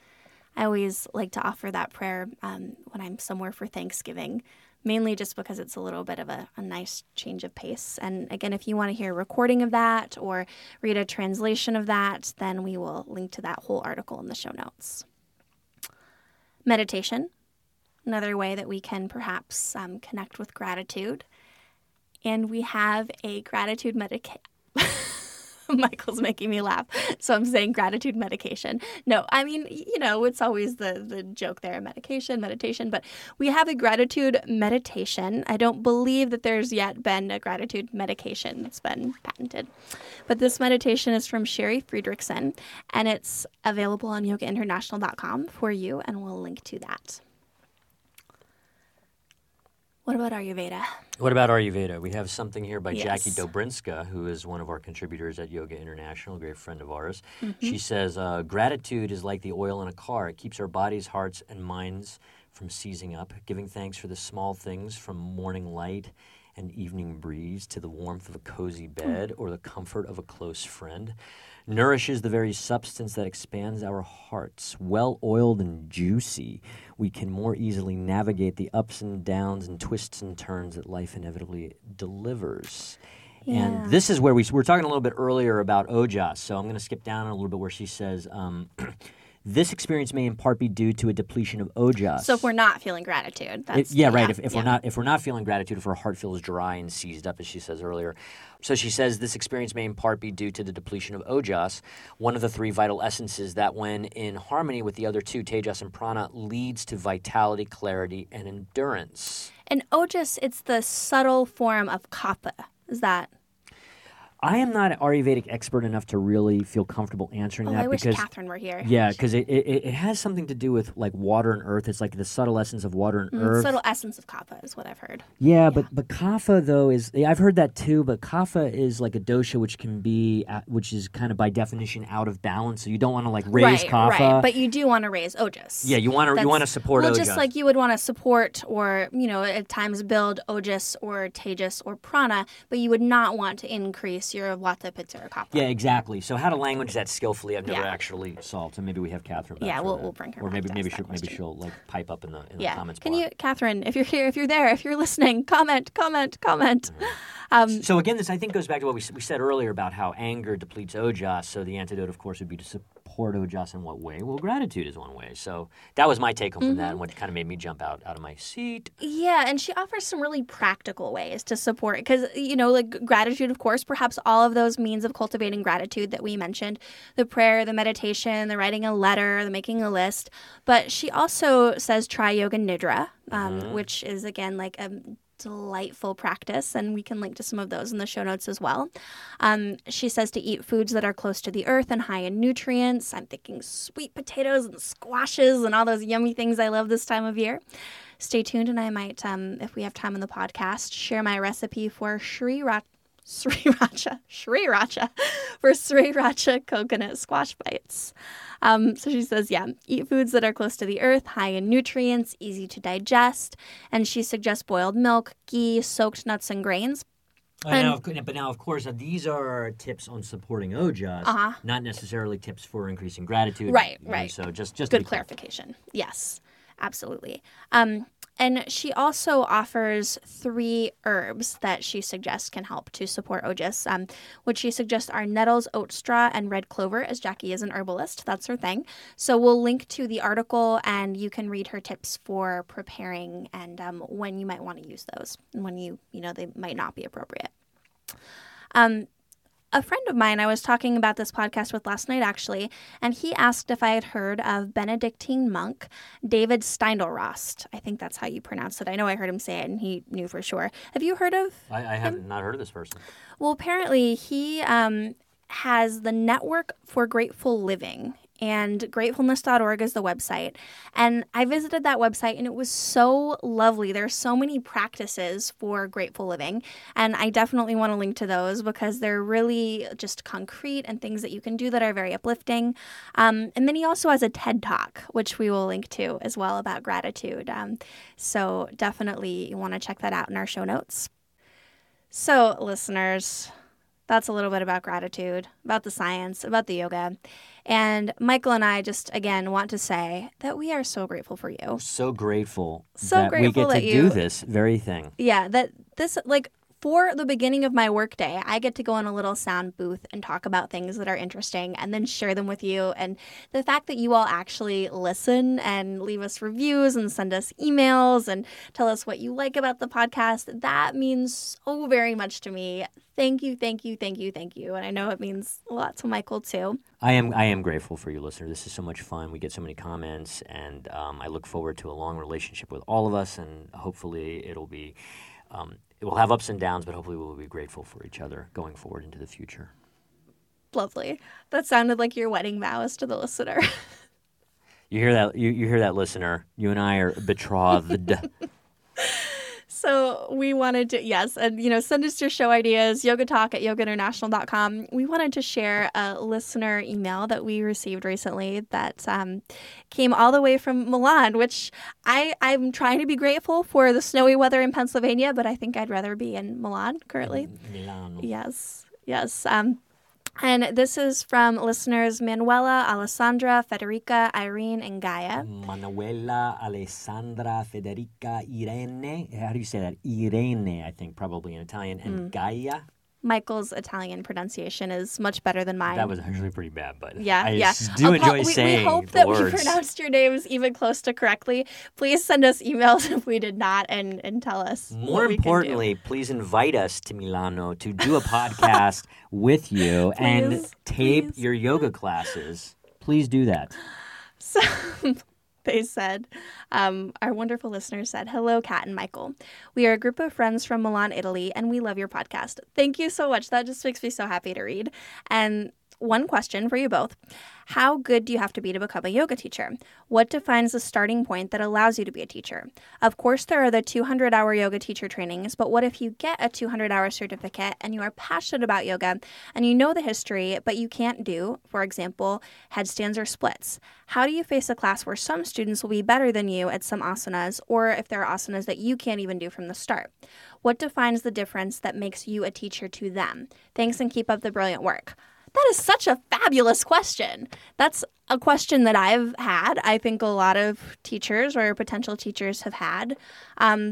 I always like to offer that prayer um, when I'm somewhere for Thanksgiving, mainly just because it's a little bit of a, a nice change of pace. And again, if you want to hear a recording of that or read a translation of that, then we will link to that whole article in the show notes. Meditation, another way that we can perhaps um, connect with gratitude. And we have a gratitude medica- Michael's making me laugh. So I'm saying gratitude medication. No, I mean, you know, it's always the, the joke there, medication, meditation. But we have a gratitude meditation. I don't believe that there's yet been a gratitude medication that's been patented. But this meditation is from Sherry Friedrichsen, and it's available on yoga international dot com for you, and we'll link to that. What about Ayurveda?
What about Ayurveda? We have something here by
Yes.
Jackie Dobrinska, who is one of our contributors at Yoga International, a great friend of ours.
Mm-hmm.
She says, uh, gratitude is like the oil in a car. It keeps our bodies, hearts, and minds from seizing up. Giving thanks for the small things, from morning light and evening breeze to the warmth of a cozy bed or the comfort of a close friend, nourishes the very substance that expands our hearts. Well-oiled and juicy, we can more easily navigate the ups and downs and twists and turns that life inevitably delivers.
Yeah.
And this is where we, we were talking a little bit earlier about Ojas, so I'm going to skip down a little bit where she says, um, this experience may in part be due to a depletion of Ojas.
So if we're not feeling gratitude, that's
It- yeah, right.
yeah,
If, if
yeah.
we're not if we're not feeling gratitude, if our heart feels dry and seized up, as she says earlier. So she says this experience may in part be due to the depletion of Ojas, one of the three vital essences that, when in harmony with the other two, Tejas and Prana, leads to vitality, clarity, and endurance.
And Ojas, it's the subtle form of Kapha. Is that?
I am not an Ayurvedic expert enough to really feel comfortable answering
Oh,
that
I wish
because
Catherine were here.
yeah, because it, it it has something to do with like water and earth. It's like the subtle essence of water and
Mm,
earth.
subtle essence of Kapha is what I've heard.
Yeah, but but kapha though is yeah, I've heard that too. But kapha is like a dosha which can be uh, which is kind of by definition out of balance. So you don't want to like raise
right,
kapha.
right. But you do want to raise Ojas.
yeah, you want to you
That's-
want to support
well,
ojas.
just like you would want to support or, you know, at times build Ojas or Tejas or Prana, but you would not want to increase your Vata, Pitta, or Kapha.
yeah, exactly. So how to language that skillfully, I've never
Yeah.
actually solved. So maybe we have Catherine back
Yeah,
for
we'll-
that.
we'll bring her
Or
back
maybe
to
maybe
ask
she'll
that
maybe
question.
she'll like pipe up in the in
Yeah.
the comments
Can
bar.
you, Catherine, if you're here, if you're there, if you're listening, comment, comment, comment. Um,
So again, this I think goes back to what we, s- we said earlier about how anger depletes ojas. So the antidote, of course, would be to support ojas in what way? Well, gratitude is one way. So that was my take home from
Mm-hmm.
that, and what kind of made me jump out out of my seat.
Yeah, and she offers some really practical ways to support because, you know, like gratitude, of course, perhaps all of those means of cultivating gratitude that we mentioned, the prayer, the meditation, the writing a letter, the making a list. But she also says try yoga nidra, um, which is, again, like a delightful practice, and we can link to some of those in the show notes as well. Um, she says to eat foods that are close to the earth and high in nutrients. I'm thinking sweet potatoes and squashes and all those yummy things I love this time of year. Stay tuned, and I might, um, if we have time in the podcast, share my recipe for Sri Ra- Sriracha, Sriracha, for Sriracha coconut squash bites. Um, so she says, yeah, eat foods that are close to the earth, high in nutrients, easy to digest. And she suggests boiled milk, ghee, soaked nuts and grains.
Uh, now, of cou- but now, of course, uh, these are tips on supporting ojas,
Uh-huh.
not necessarily tips for increasing gratitude.
Right,
You know,
right.
So just just to
Good
be clear.
clarification. Yes, absolutely. Um, and she also offers three herbs that she suggests can help to support ojas, um, which she suggests are nettles, oat straw, and red clover, as Jackie is an herbalist. That's her thing. So we'll link to the article, and you can read her tips for preparing and um, when you might want to use those, and when you, you know, they might not be appropriate. Um, A friend of mine I was talking about this podcast with last night, actually, and he asked if I had heard of Benedictine monk David Steindl-Rast. I think that's how you pronounce it. I know I heard him say it, and he knew for sure. Have you heard of?
I, I have not heard of this person.
Well, apparently he um, has the Network for Grateful Living, and gratefulness dot org is the website. And I visited that website, and it was so lovely. There are so many practices for grateful living, and I definitely want to link to those because they're really just concrete and things that you can do that are very uplifting. Um, and then he also has a TED Talk, which we will link to as well, about gratitude. Um, so definitely you want to check that out in our show notes. So, listeners, that's a little bit about gratitude, about the science, about the yoga. And Michael and I just, again, want to say that we are so grateful for you.
So grateful
So
that
grateful
we get
that
to
you-
do this very thing.
Yeah, that this, like, for the beginning of my workday, I get to go in a little sound booth and talk about things that are interesting and then share them with you. And the fact that you all actually listen and leave us reviews and send us emails and tell us what you like about the podcast, that means so very much to me. Thank you, thank you, thank you, thank you. And I know it means a lot to Michael, too.
I am I am grateful for you, listener. This is so much fun. We get so many comments, and um, I look forward to a long relationship with all of us, and hopefully it'll be... Um, it will have ups and downs, but hopefully we'll be grateful for each other going forward into the future.
Lovely. That sounded like your wedding vows to the listener.
You hear that, you, you hear that, listener? You and I are betrothed.
So we wanted to, yes, and, you know, send us your show ideas, yogatalk at yoga international dot com. We wanted to share a listener email that we received recently that um, came all the way from Milan, which I, I'm trying to be grateful for the snowy weather in Pennsylvania, but I think I'd rather be in Milan currently.
Milano.
Yes, yes. Um, and this is from listeners Manuela, Alessandra, Federica, Irene, and Gaia.
Manuela, Alessandra, Federica, Irene. How do you say that? Irene, I think, probably in Italian. And mm. Gaia.
Michael's Italian pronunciation is much better than mine.
That was actually pretty bad, but
yeah,
I
yeah.
do enjoy
we,
saying
We hope
the
that
words.
We pronounced your names even close to correctly. Please send us emails if we did not and, and tell us.
More
what
importantly,
we can do.
Please invite us to Milano to do a podcast with you
please,
and tape
please.
your yoga classes. Please do that.
So... They said, um, our wonderful listeners said, hello, Kat and Michael. We are a group of friends from Milan, Italy, and we love your podcast. Thank you so much. That just makes me so happy to read. And one question for you both. How good do you have to be to become a yoga teacher? What defines the starting point that allows you to be a teacher? Of course, there are the two hundred hour yoga teacher trainings, but what if you get a two hundred hour certificate and you are passionate about yoga and you know the history, but you can't do, for example, headstands or splits? How do you face a class where some students will be better than you at some asanas, or if there are asanas that you can't even do from the start? What defines the difference that makes you a teacher to them? Thanks and keep up the brilliant work. That is such a fabulous question. That's a question that I've had. I think a lot of teachers or potential teachers have had. Um,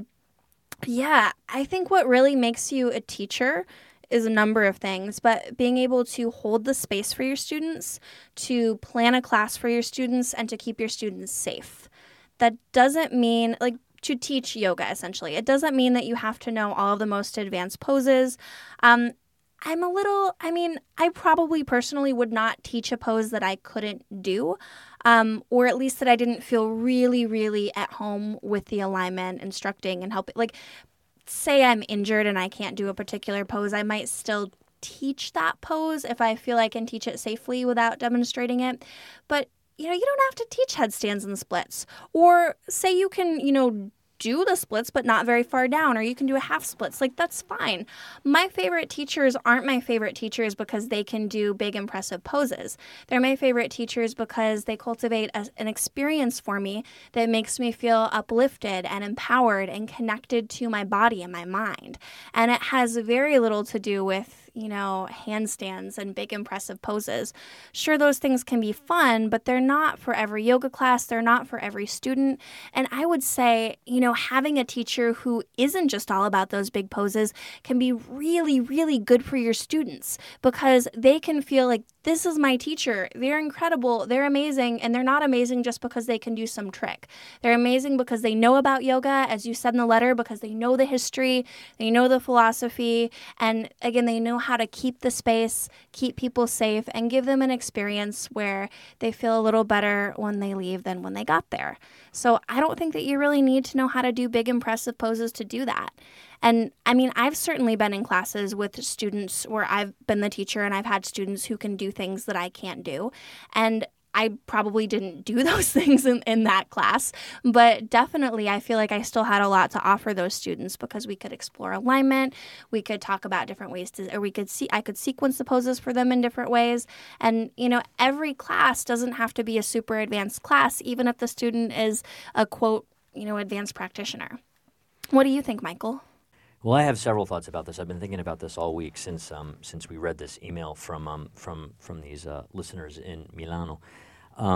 yeah, I think what really makes you a teacher is a number of things, but being able to hold the space for your students, to plan a class for your students, and to keep your students safe. That doesn't mean, like, to teach yoga, essentially. It doesn't mean that you have to know all of the most advanced poses. Um, I'm a little, I mean, I probably personally would not teach a pose that I couldn't do, um, or at least that I didn't feel really, really at home with the alignment, instructing, and helping. Like, say I'm injured and I can't do a particular pose, I might still teach that pose if I feel I can teach it safely without demonstrating it. But, you know, you don't have to teach headstands and splits. Or say you can, you know, do the splits but not very far down, or you can do a half splits. Like, that's fine. My favorite teachers aren't my favorite teachers because they can do big impressive poses. They're my favorite teachers because they cultivate a, an experience for me that makes me feel uplifted and empowered and connected to my body and my mind. And it has very little to do with, you know, handstands and big impressive poses. Sure, those things can be fun, but they're not for every yoga class. They're not for every student. And I would say, you know, having a teacher who isn't just all about those big poses can be really, really good for your students, because they can feel like, this is my teacher. They're incredible. They're amazing. And they're not amazing just because they can do some trick. They're amazing because they know about yoga, as you said in the letter, because they know the history, they know the philosophy, and again, they know how to keep the space, keep people safe, and give them an experience where they feel a little better when they leave than when they got there. So I don't think that you really need to know how to do big, impressive poses to do that. And I mean, I've certainly been in classes with students where I've been the teacher and I've had students who can do things that I can't do. And I probably didn't do those things in, in that class, but definitely I feel like I still had a lot to offer those students, because we could explore alignment, we could talk about different ways to, or we could see, I could sequence the poses for them in different ways. And, you know, every class doesn't have to be a super advanced class, even if the student is a, quote, you know, advanced practitioner. What do you think, Michael?
Well, I have several thoughts about this. I've been thinking about this all week since um, since we read this email from um, from from these uh, listeners in Milano. Um,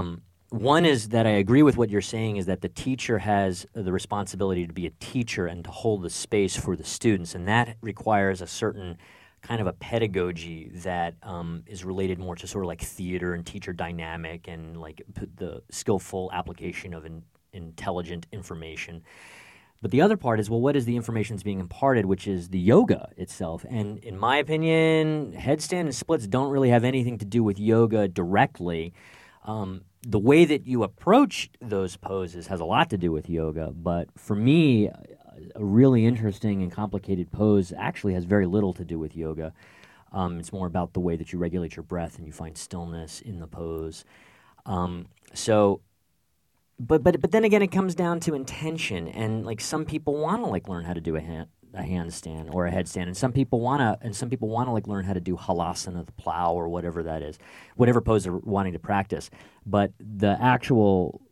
one is that I agree with what you're saying is that the teacher has the responsibility to be a teacher and to hold the space for the students, and that requires a certain kind of a pedagogy that um, is related more to sort of like theater and teacher dynamic and like p- the skillful application of in, intelligent information. But the other part is, well, what is the information that's being imparted, which is the yoga itself. And in my opinion, headstand and splits don't really have anything to do with yoga directly. Um, the way that you approach those poses has a lot to do with yoga. But for me, a really interesting and complicated pose actually has very little to do with yoga. Um, it's more about the way that you regulate your breath and you find stillness in the pose. Um, so... But but but then again, it comes down to intention, and like some people want to like learn how to do a hand a handstand or a headstand, and some people want to and some people want to like learn how to do halasana, the plow, or whatever that is, whatever pose they're wanting to practice. But the actual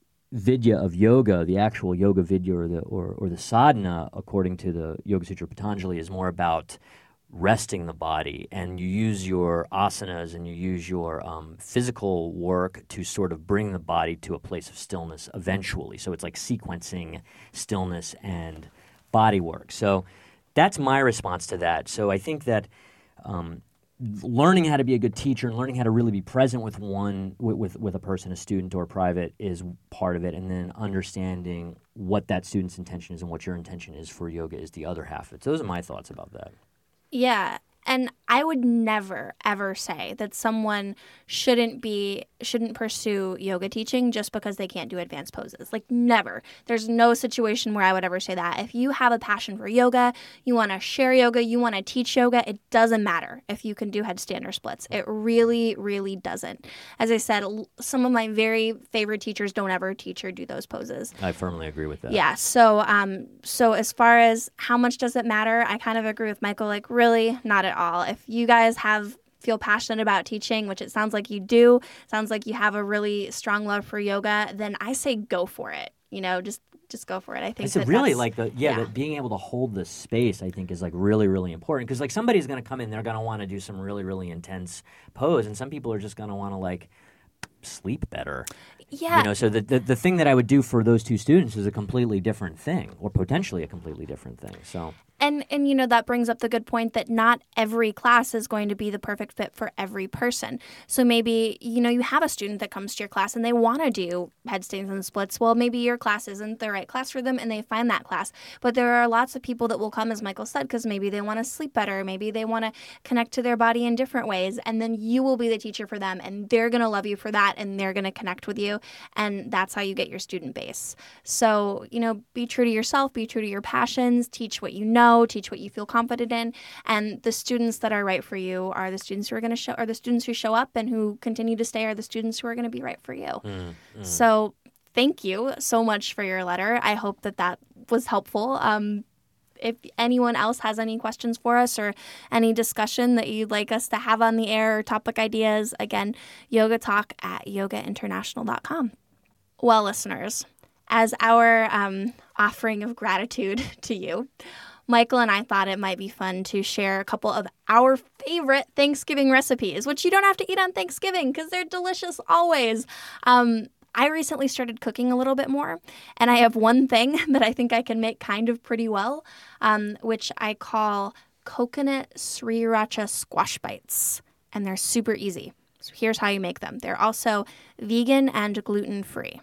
vidya of yoga, the actual yoga vidya or the or or the sadhana, according to the Yoga Sutra Patanjali, is more about resting the body, and you use your asanas and you use your um, physical work to sort of bring the body to a place of stillness eventually. So it's like sequencing stillness and body work. So that's my response to that. So I think that um, learning how to be a good teacher and learning how to really be present with one with, with with a person, a student or private, is part of it, and then understanding what that student's intention is and what your intention is for yoga is the other half of it. So those are my thoughts about that.
Yeah, and I would never, ever say that someone shouldn't be, shouldn't pursue yoga teaching just because they can't do advanced poses. Like, never. There's no situation where I would ever say that. If you have a passion for yoga, you want to share yoga, you want to teach yoga, it doesn't matter if you can do headstand or splits. It really, really doesn't. As I said, some of my very favorite teachers don't ever teach or do those poses.
I firmly agree with that.
Yeah, so um, so as far as how much does it matter, I kind of agree with Michael, like, really, not at all. If you guys have feel passionate about teaching, which it sounds like you do, sounds like you have a really strong love for yoga, then I say go for it. You know, just just go for it. I think
I said
that
really
that's,
like the yeah,
yeah.
That being able to hold the space, I think, is like really really important, because like somebody's going to come in, they're going to want to do some really really intense pose, and some people are just going to want to like sleep better.
Yeah.
You know, so the, the the thing that I would do for those two students is a completely different thing, or potentially a completely different thing. So.
And, and you know, that brings up the good point that not every class is going to be the perfect fit for every person. So maybe, you know, you have a student that comes to your class and they want to do headstands and splits. Well, maybe your class isn't the right class for them and they find that class. But there are lots of people that will come, as Michael said, because maybe they want to sleep better. Maybe they want to connect to their body in different ways. And then you will be the teacher for them, and they're going to love you for that, and they're going to connect with you. And that's how you get your student base. So, you know, be true to yourself, be true to your passions, teach what you know. Teach what you feel confident in, and the students that are right for you are the students who are going to show, are the students who show up and who continue to stay are the students who are going to be right for you. Mm, mm. So, thank you so much for your letter. I hope that that was helpful. Um, if anyone else has any questions for us or any discussion that you'd like us to have on the air or topic ideas, again, yoga talk at yoga international dot com. Well, listeners, as our um, offering of gratitude to you, Michael and I thought it might be fun to share a couple of our favorite Thanksgiving recipes, which you don't have to eat on Thanksgiving because they're delicious always. Um, I recently started cooking a little bit more, and I have one thing that I think I can make kind of pretty well, um, which I call coconut sriracha squash bites, and they're super easy. So here's how you make them. They're also vegan and gluten-free.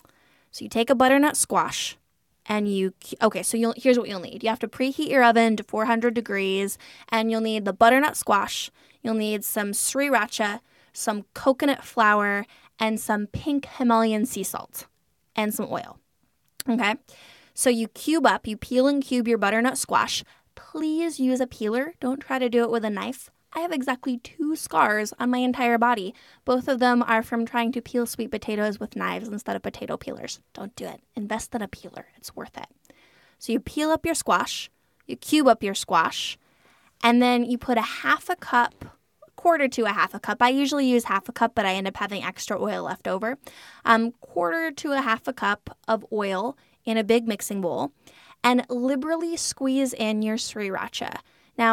So you take a butternut squash, and you, okay, so you'll, here's what you'll need. You have to preheat your oven to four hundred degrees, and you'll need the butternut squash. You'll need some sriracha, some coconut flour, and some pink Himalayan sea salt, and some oil. Okay? So you cube up, you peel and cube your butternut squash. Please use a peeler. Don't try to do it with a knife. I have exactly two scars on my entire body. Both of them are from trying to peel sweet potatoes with knives instead of potato peelers. Don't do it. Invest in a peeler. It's worth it. So you peel up your squash, you cube up your squash, and then you put a half a cup, quarter to a half a cup. I usually use half a cup, but I end up having extra oil left over. Um, quarter to a half a cup of oil in a big mixing bowl, and liberally squeeze in your sriracha. Now,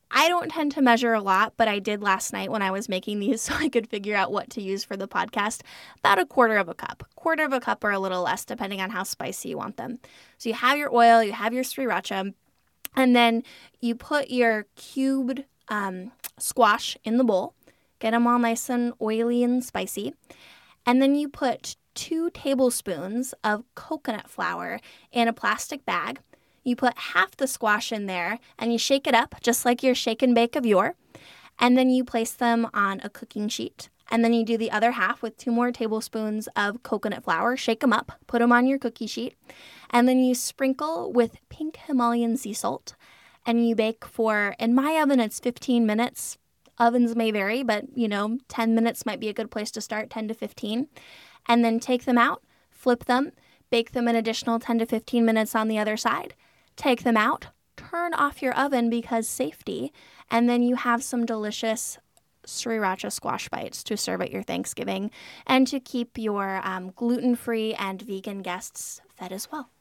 I don't tend to measure a lot, but I did last night when I was making these so I could figure out what to use for the podcast. About a quarter of a cup. Quarter of a cup or a little less, depending on how spicy you want them. So you have your oil, you have your sriracha, and then you put your cubed um, squash in the bowl. Get them all nice and oily and spicy. And then you put two tablespoons of coconut flour in a plastic bag. You put half the squash in there and you shake it up just like your shake and bake of yore. And then you place them on a cooking sheet. And then you do the other half with two more tablespoons of coconut flour. Shake them up, put them on your cookie sheet. And then you sprinkle with pink Himalayan sea salt. And you bake for, in my oven, it's fifteen minutes. Ovens may vary, but, you know, ten minutes might be a good place to start, ten to fifteen. And then take them out, flip them, bake them an additional ten to fifteen minutes on the other side. Take them out, turn off your oven because safety, and then you have some delicious sriracha squash bites to serve at your Thanksgiving and to keep your um, gluten-free and vegan guests fed as well.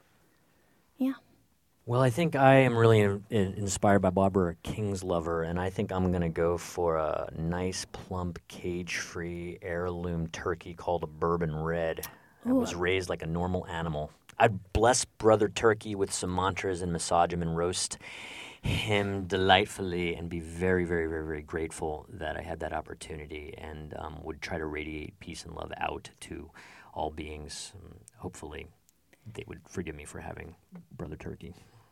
Yeah.
Well, I think I am really in, in, inspired by Barbara Kingslover, and I think I'm going to go for a nice, plump, cage-free heirloom turkey called a Bourbon Red. That Ooh. was raised like a normal animal. I'd bless Brother Turkey with some mantras and massage him and roast him delightfully and be very, very, very, very grateful that I had that opportunity and um, would try to radiate peace and love out to all beings. Um, hopefully they would forgive me for having Brother Turkey.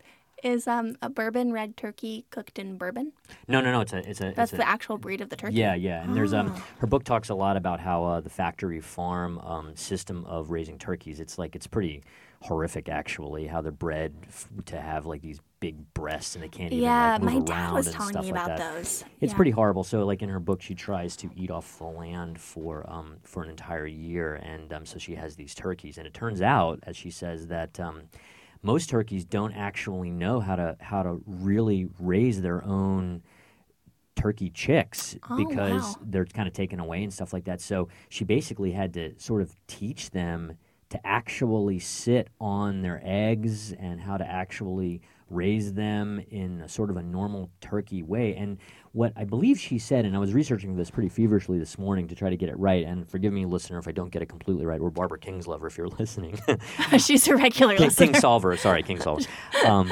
Is um, a bourbon red turkey cooked in bourbon?
No, no, no. It's a. It's a.
That's
it's
the
a,
actual breed of the turkey.
Yeah, yeah. And
oh.
there's um. Her book talks a lot about how uh, the factory farm um, system of raising turkeys. It's like it's pretty horrific, actually. How they're bred f- to have like these big breasts and they can't even
yeah,
like move
my
around
dad was
and
telling
stuff
me
like
about
that.
those.
It's
yeah.
pretty horrible. So, like in her book, she tries to eat off the land for um for an entire year, and um so she has these turkeys, and it turns out, as she says, that um. most turkeys don't actually know how to how to really raise their own turkey chicks
oh,
because
wow.
they're kind of taken away and stuff like that. So she basically had to sort of teach them to actually sit on their eggs and how to actually raise them in a sort of a normal turkey way. And what I believe she said, and I was researching this pretty feverishly this morning to try to get it right, and forgive me, listener, if I don't get it completely right, or Barbara Kingslover if you're listening.
She's a regular
King,
listener.
King Solver, sorry, King Solver. Um,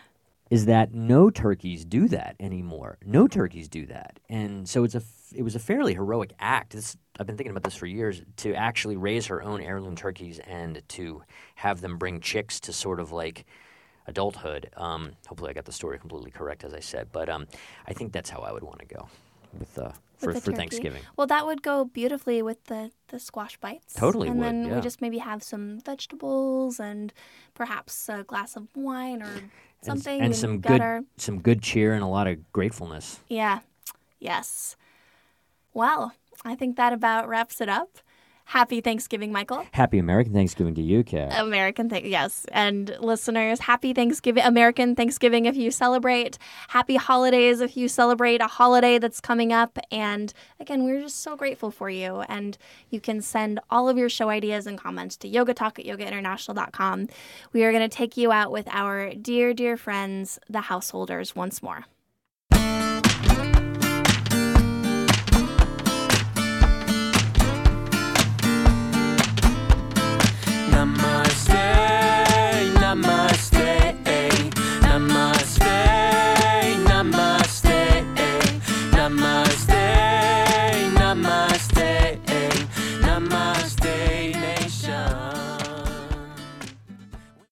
is that no turkeys do that anymore. No turkeys do that. And so it's a, it was a fairly heroic act. This, I've been thinking about this for years, to actually raise her own heirloom turkeys and to have them bring chicks to sort of like adulthood. Um, hopefully I got the story completely correct, as I said. But um, I think that's how I would want to go with uh, for,
with
for
turkey.
Thanksgiving.
Well, that would go beautifully with the, the squash bites.
Totally
and
would,
then
yeah.
we just maybe have some vegetables and perhaps a glass of wine or something.
And, and some good our... some good cheer and a lot of gratefulness.
Yeah. Yes. Well, I think that about wraps it up. Happy Thanksgiving, Michael.
Happy American Thanksgiving to you, Kat.
American Thanksgiving, yes. And listeners, happy Thanksgiving, American Thanksgiving if you celebrate. Happy holidays if you celebrate a holiday that's coming up. And again, we're just so grateful for you. And you can send all of your show ideas and comments to yogatalk at yoga international dot com. We are going to take you out with our dear, dear friends, the Householders, once more.
Namaste, namaste, namaste.